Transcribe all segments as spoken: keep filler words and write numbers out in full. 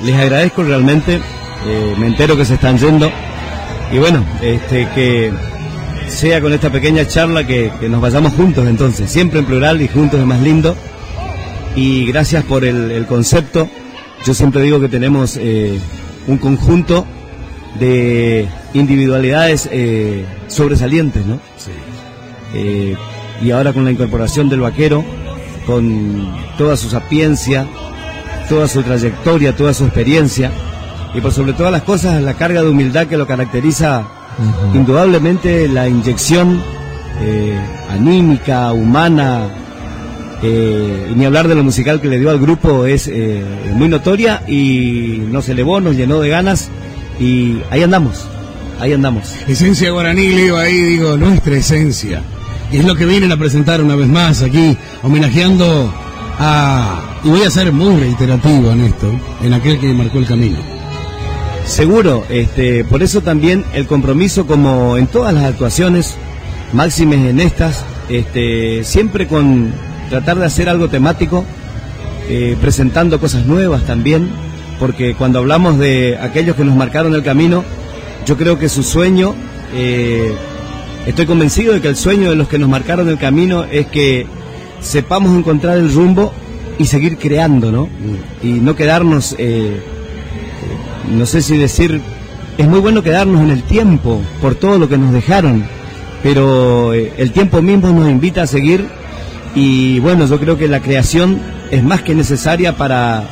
les agradezco realmente, eh, me entero que se están yendo, y bueno, este que sea con esta pequeña charla que, que nos vayamos juntos entonces, siempre en plural y juntos es más lindo, y gracias por el, el concepto. Yo siempre digo que tenemos eh, un conjunto de individualidades eh, sobresalientes, ¿no? Sí. Eh, y ahora con la incorporación del vaquero, con toda su sapiencia, toda su trayectoria, toda su experiencia, y por sobre todas las cosas la carga de humildad que lo caracteriza, uh-huh. indudablemente la inyección eh, anímica, humana, eh, y ni hablar de lo musical que le dio al grupo es eh, muy notoria, y nos elevó, nos llenó de ganas, y ahí andamos, ahí andamos. Esencia guaraní, leo ahí, digo, nuestra esencia. Y es lo que vienen a presentar una vez más aquí, homenajeando a... Y voy a ser muy reiterativo en esto, en aquel que marcó el camino. Seguro, este, por eso también el compromiso, como en todas las actuaciones, máximes en estas, este, siempre con tratar de hacer algo temático, eh, presentando cosas nuevas también, porque cuando hablamos de aquellos que nos marcaron el camino, yo creo que su sueño... Eh, Estoy convencido de que el sueño de los que nos marcaron el camino es que sepamos encontrar el rumbo y seguir creando, ¿no? Y no quedarnos, eh, no sé si decir, es muy bueno quedarnos en el tiempo por todo lo que nos dejaron, pero eh, el tiempo mismo nos invita a seguir, y bueno, yo creo que la creación es más que necesaria para,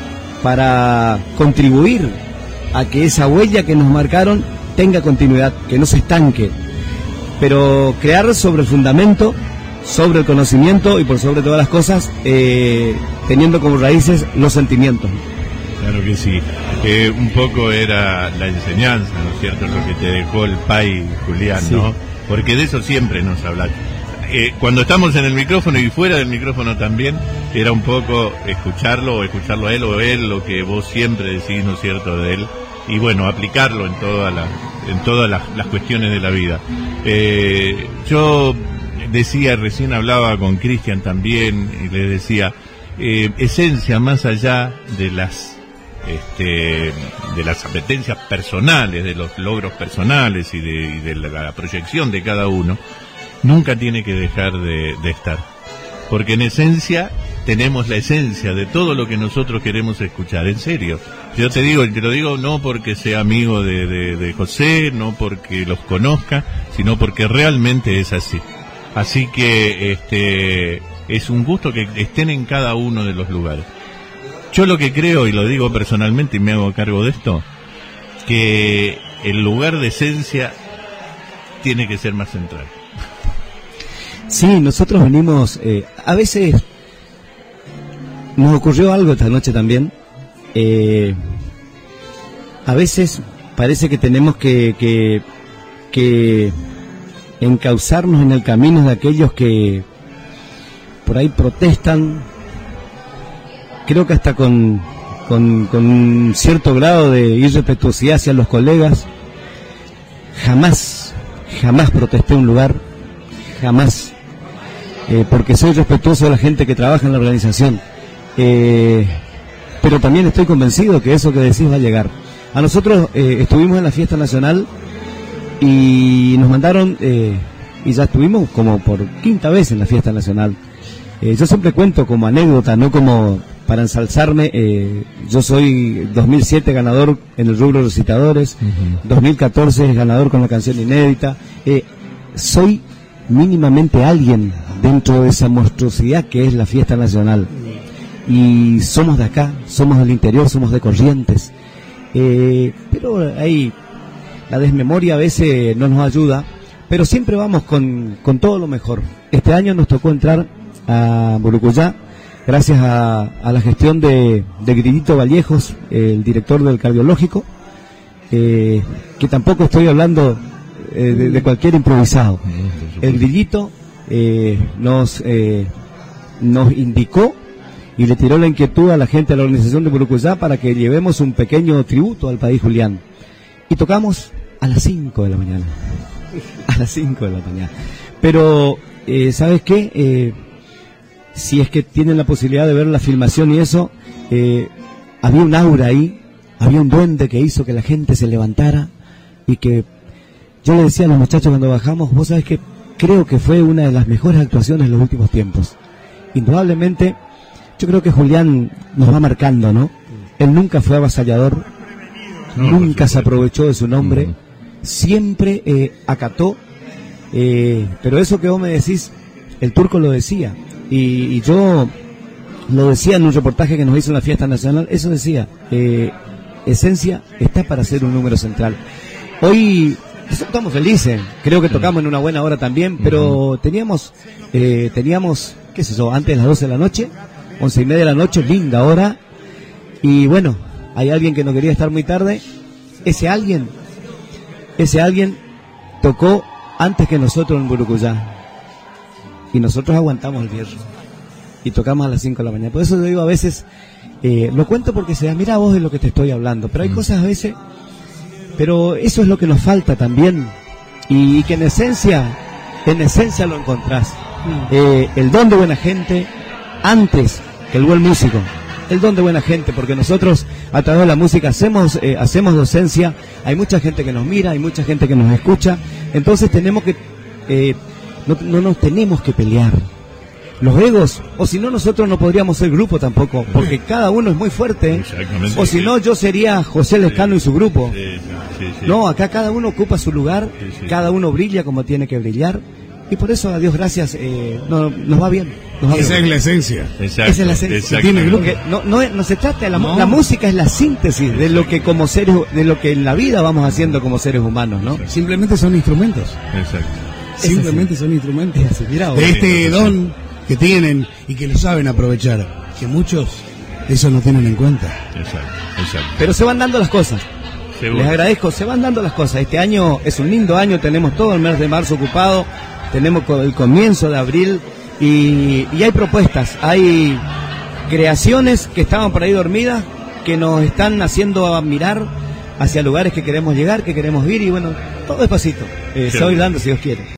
para contribuir a que esa huella que nos marcaron tenga continuidad, que no se estanque. Pero crear sobre el fundamento, sobre el conocimiento y por sobre todas las cosas, eh, teniendo como raíces los sentimientos. Claro que sí. Eh, un poco era la enseñanza, ¿no es cierto?, lo que te dejó el Pai Julián, sí. ¿No? Porque de eso siempre nos habla. Eh, cuando estamos en el micrófono y fuera del micrófono también, era un poco escucharlo, o escucharlo a él, o él, lo que vos siempre decís, ¿no es cierto?, de él. Y bueno, aplicarlo en todas las en todas las, las cuestiones de la vida. Eh, yo decía, recién hablaba con Cristian también, y le decía, eh, esencia más allá de las este, de las apetencias personales, de los logros personales y de, y de la, la proyección de cada uno, nunca tiene que dejar de, de estar. Porque en esencia tenemos la esencia de todo lo que nosotros queremos escuchar, en serio. Yo te digo, te lo digo no porque sea amigo de, de, de José, no porque los conozca, sino porque realmente es así. Así que este es un gusto que estén en cada uno de los lugares. Yo lo que creo, y lo digo personalmente y me hago cargo de esto, que el lugar de esencia tiene que ser más central. Sí, nosotros venimos, eh, a veces nos ocurrió algo esta noche también. Eh, a veces parece que tenemos que, que, que encauzarnos en el camino de aquellos que por ahí protestan, creo que hasta con, con, con un cierto grado de irrespetuosidad hacia los colegas. Jamás, jamás protesté un lugar, jamás, eh, porque soy respetuoso de la gente que trabaja en la organización. Eh, pero también estoy convencido que eso que decís va a llegar. A nosotros eh, estuvimos en la fiesta nacional y nos mandaron, eh, y ya estuvimos como por quinta vez en la fiesta nacional. Eh, yo siempre cuento como anécdota, no como para ensalzarme. Eh, yo soy dos mil siete ganador en el rubro recitadores, uh-huh. dos mil catorce ganador con la canción inédita. Eh, soy mínimamente alguien dentro de esa monstruosidad que es la fiesta nacional. Y somos de acá, somos del interior, somos de Corrientes. Eh, pero ahí la desmemoria a veces no nos ayuda, pero siempre vamos con, con todo lo mejor. Este año nos tocó entrar a Burucuyá, gracias a, a la gestión de, de Grillito Vallejos, el director del cardiológico, eh, que tampoco estoy hablando eh, de, de cualquier improvisado. El Grillito eh, nos, eh, nos indicó y le tiró la inquietud a la gente de la organización de Burucuyá para que llevemos un pequeño tributo al Pai Julián. Y tocamos a las cinco de la mañana. A las cinco de la mañana. Pero, eh, ¿sabes qué? Eh, si es que tienen la posibilidad de ver la filmación y eso, eh, había un aura ahí, había un duende que hizo que la gente se levantara y que yo le decía a los muchachos cuando bajamos, vos sabés que creo que fue una de las mejores actuaciones en los últimos tiempos. Indudablemente, yo creo que Julián nos va marcando, ¿no? Él nunca fue avasallador, no, nunca se aprovechó de su nombre, uh-huh. siempre eh, acató, eh, pero eso que vos me decís, el Turco lo decía, y, y yo lo decía en un reportaje que nos hizo en la fiesta nacional, eso decía, eh, Esencia está para ser un número central. Hoy estamos felices, creo que tocamos en una buena hora también, pero uh-huh. teníamos, eh, teníamos, qué sé yo, antes de las doce de la noche, once y media de la noche, linda hora, y bueno, hay alguien que no quería estar muy tarde, ese alguien, ese alguien tocó antes que nosotros en Burucuyá, y nosotros aguantamos el viernes, y tocamos a las cinco de la mañana. Por eso yo digo a veces, eh, lo cuento porque se da, mira vos de lo que te estoy hablando, pero hay mm. cosas a veces, pero eso es lo que nos falta también, y, y que en esencia, en esencia lo encontrás, mm. eh, el don de buena gente, antes que el buen músico, el don de buena gente, porque nosotros a través de la música hacemos eh, hacemos docencia, hay mucha gente que nos mira, hay mucha gente que nos escucha, entonces tenemos que eh, no, no nos tenemos que pelear los egos, o si no nosotros no podríamos ser grupo tampoco, porque cada uno es muy fuerte, o si no yo sería José Lescano y su grupo. Sí, sí, sí. No, acá cada uno ocupa su lugar, sí, sí. cada uno brilla como tiene que brillar, y por eso a Dios gracias eh, no, nos va bien. Nos va Esa bien. es la esencia. Exacto, Esa es la esencia. Tiene grupo. No, no, no se trata de la, no. la música es la síntesis de lo que como seres, de lo que en la vida vamos haciendo como seres humanos, ¿no? Exacto. Simplemente son instrumentos. Exacto. Simplemente son instrumentos Mirá, de este don que tienen y que lo saben aprovechar, que muchos eso no tienen en cuenta. Exacto, exacto. Pero se van dando las cosas. Seguro. Les agradezco, se van dando las cosas. Este año es un lindo año, tenemos todo el mes de marzo ocupado, tenemos el comienzo de abril y, y hay propuestas, hay creaciones que estaban por ahí dormidas, que nos están haciendo mirar hacia lugares que queremos llegar, que queremos ir, y bueno, todo despacito, eh, se va dando si Dios quiere.